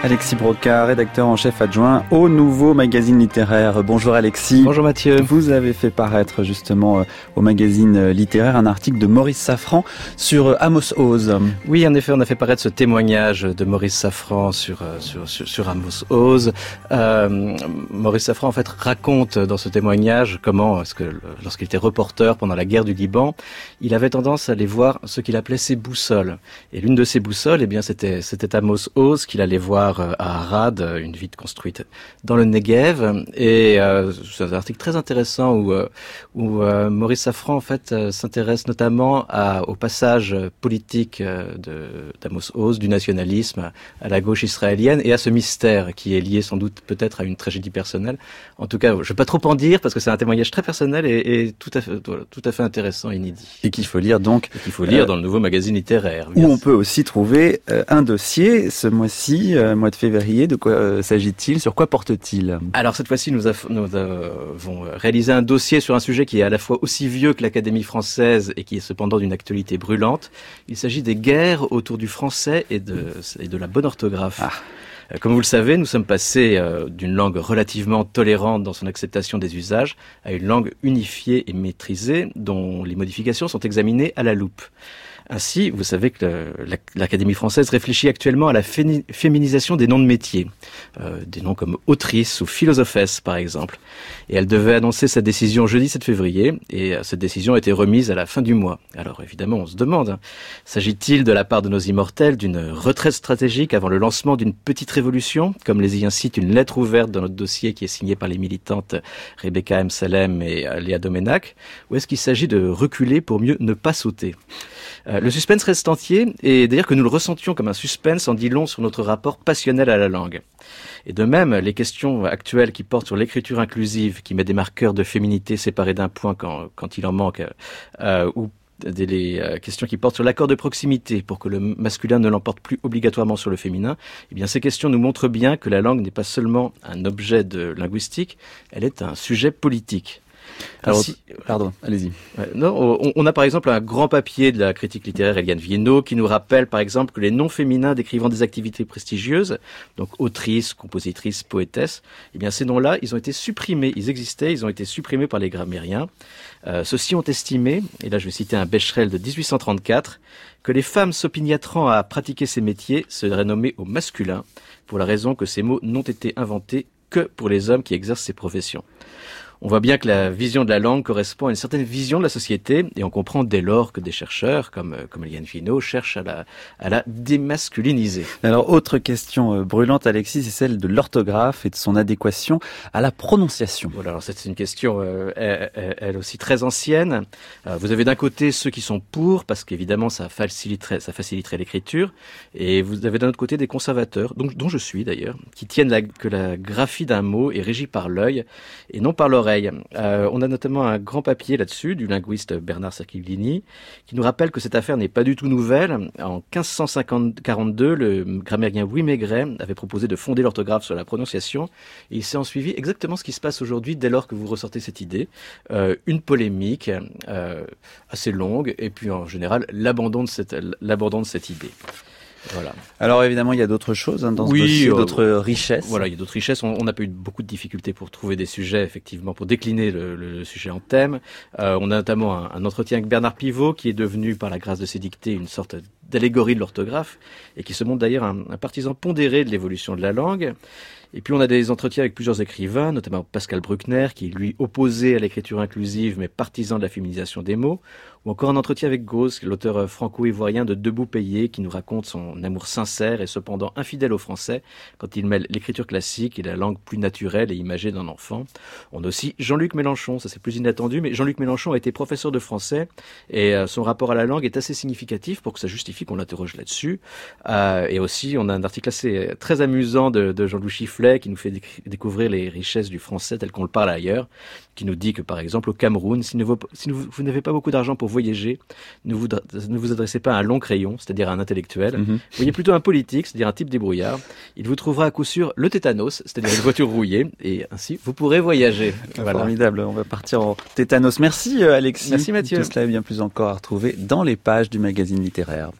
Alexis Brocard, rédacteur en chef adjoint au Nouveau Magazine Littéraire. Bonjour Alexis. Bonjour Mathieu. Vous avez fait paraître justement au Magazine Littéraire un article de Maurice Safran sur Amos Oz. Oui, en effet, on a fait paraître ce témoignage de Maurice Safran sur Amos Oz. Maurice Safran en fait raconte dans ce témoignage comment, lorsqu'il était reporter pendant la guerre du Liban, il avait tendance à aller voir ce qu'il appelait ses boussoles. Et l'une de ces boussoles, c'était Amos Oz qu'il allait voir à Arad, une ville construite dans le Negev. Et c'est un article très intéressant où Maurice Safran en fait s'intéresse notamment au passage politique d'Amos Oz, du nationalisme à la gauche israélienne et à ce mystère qui est lié sans doute peut-être à une tragédie personnelle. En tout cas, je ne vais pas trop en dire parce que c'est un témoignage très personnel et tout à fait intéressant et inédit. Et qu'il faut lire donc. Et qu'il faut lire dans le Nouveau Magazine Littéraire. Où on peut aussi trouver un dossier ce mois-ci, mois de février. De quoi s'agit-il? Sur quoi porte-t-il? Alors cette fois-ci, nous avons réalisé un dossier sur un sujet qui est à la fois aussi vieux que l'Académie française et qui est cependant d'une actualité brûlante. Il s'agit des guerres autour du français et de la bonne orthographe. Comme vous le savez, nous sommes passés d'une langue relativement tolérante dans son acceptation des usages à une langue unifiée et maîtrisée dont les modifications sont examinées à la loupe. Ainsi, vous savez que l'Académie française réfléchit actuellement à la féminisation des noms de métiers, des noms comme autrice ou philosophesse par exemple. Et elle devait annoncer sa décision jeudi 7 février, et cette décision a été remise à la fin du mois. Alors évidemment, on se demande, s'agit-il de la part de nos immortels d'une retraite stratégique avant le lancement d'une petite révolution, comme les y incite une lettre ouverte dans notre dossier qui est signée par les militantes Rebecca M. Salem et Léa Domenac, ou est-ce qu'il s'agit de reculer pour mieux ne pas sauter? Le suspense reste entier, et d'ailleurs que nous le ressentions comme un suspense en dit long sur notre rapport passionnel à la langue. Et de même, les questions actuelles qui portent sur l'écriture inclusive, qui met des marqueurs de féminité séparés d'un point quand il en manque, ou les questions qui portent sur l'accord de proximité pour que le masculin ne l'emporte plus obligatoirement sur le féminin, eh bien ces questions nous montrent bien que la langue n'est pas seulement un objet de linguistique, elle est un sujet politique. Alors, pardon, allez-y. On a par exemple un grand papier de la critique littéraire Eliane Viennot qui nous rappelle par exemple que les noms féminins décrivant des activités prestigieuses, donc autrice, compositrice, poétesse, eh bien ces noms-là, ils ont été supprimés, ils ont été supprimés par les grammairiens. Ceux-ci ont estimé, et là je vais citer un Becherel de 1834, que les femmes s'opiniâtrant à pratiquer ces métiers seraient nommées au masculin, pour la raison que ces mots n'ont été inventés que pour les hommes qui exercent ces professions. On voit bien que la vision de la langue correspond à une certaine vision de la société et on comprend dès lors que des chercheurs comme Eliane Viennot cherchent à la démasculiniser. Alors autre question brûlante Alexis, c'est celle de l'orthographe et de son adéquation à la prononciation. Voilà, alors c'est une question elle aussi très ancienne. Vous avez d'un côté ceux qui sont pour parce qu'évidemment ça faciliterait l'écriture et vous avez d'un autre côté des conservateurs, dont je suis d'ailleurs, qui tiennent que la graphie d'un mot est régie par l'œil et non par l'oreille. On a notamment un grand papier là-dessus du linguiste Bernard Sacchini qui nous rappelle que cette affaire n'est pas du tout nouvelle. En 1542, le grammairien Louis Maigret avait proposé de fonder l'orthographe sur la prononciation et il s'est en suivi exactement ce qui se passe aujourd'hui dès lors que vous ressortez cette idée. Une polémique assez longue et puis en général l'abandon de cette idée. Voilà. Alors évidemment, il y a d'autres choses dans ce dossier, d'autres richesses. Voilà, il y a d'autres richesses. On n'a pas eu beaucoup de difficultés pour trouver des sujets, effectivement, pour décliner le sujet en thème. On a notamment un entretien avec Bernard Pivot, qui est devenu, par la grâce de ses dictées, une sorte d'allégorie de l'orthographe, et qui se montre d'ailleurs un partisan pondéré de l'évolution de la langue. Et puis on a des entretiens avec plusieurs écrivains, notamment Pascal Bruckner, qui est lui opposé à l'écriture inclusive, mais partisan de la féminisation des mots. Ou encore un entretien avec Gauss, l'auteur franco-ivoirien de Debout payé, qui nous raconte son amour sincère et cependant infidèle au français quand il mêle l'écriture classique et la langue plus naturelle et imagée d'un enfant. On a aussi Jean-Luc Mélenchon, ça c'est plus inattendu, mais Jean-Luc Mélenchon a été professeur de français et son rapport à la langue est assez significatif pour que ça justifie qu'on l'interroge là-dessus. Et aussi, on a un article très amusant de Jean-Louis Chifflet qui nous fait découvrir les richesses du français tel qu'on le parle ailleurs, qui nous dit que par exemple au Cameroun, si vous n'avez pas beaucoup d'argent pour voyager, ne vous adressez pas à un long crayon, c'est-à-dire à un intellectuel. Voyez plutôt un politique, c'est-à-dire un type débrouillard. Il vous trouvera à coup sûr le tétanos, c'est-à-dire une voiture rouillée, et ainsi vous pourrez voyager. Voilà. Formidable, on va partir en tétanos. Merci Alexis. Merci Mathieu. Tout cela est bien plus encore à retrouver dans les pages du magazine littéraire.